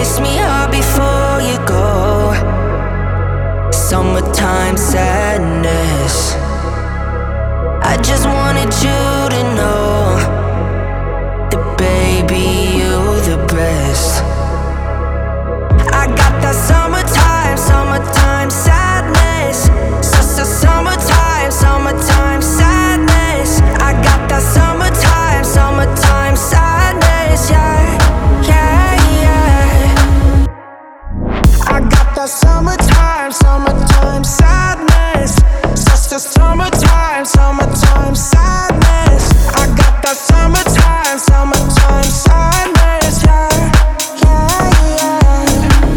Kiss me hard before you go. Summertime sadness. I just wanted you to know that baby, you the best. I got that summertime sadness. Summertime sadness. I got that summertime sadness. Yeah, yeah. I got that summertime sadness. Summertime sadness. I got that summertime sadness. Yeah, yeah.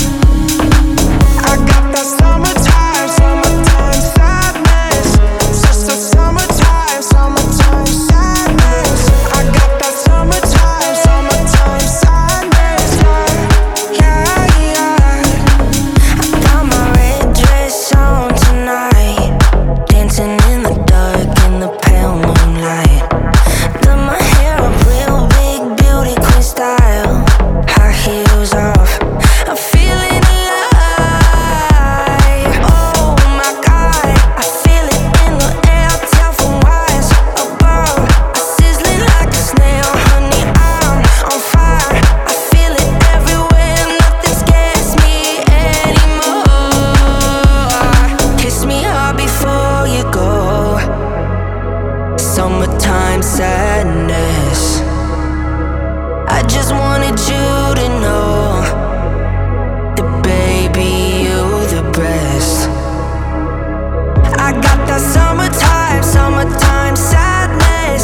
I got that summertime sadness. Summertime sadness. I got that summertime sadness. Yeah, yeah. Got my red dress on tonight, dancing in the dark in the pale moonlight. Got my hair up real big, beauty queen style, high heels off. I'm feeling alive. Oh my God, I feel it in the air. Tell from wires above. I'm sizzling like a snail, honey. I'm on fire. I feel it everywhere. Nothing scares me anymore. Kiss me hard before you go. Summertime sadness. I just wanted you to know that baby, you the best. I got that summertime sadness.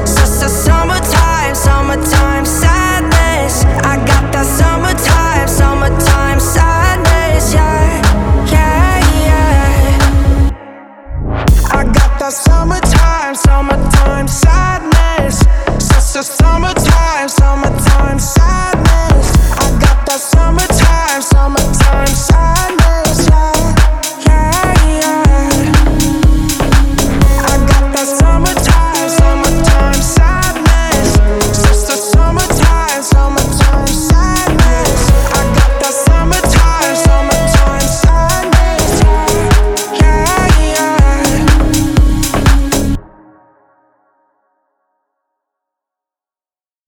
Summertime sadness. I got that summertime sadness. Yeah, yeah. I got that summertime sadness.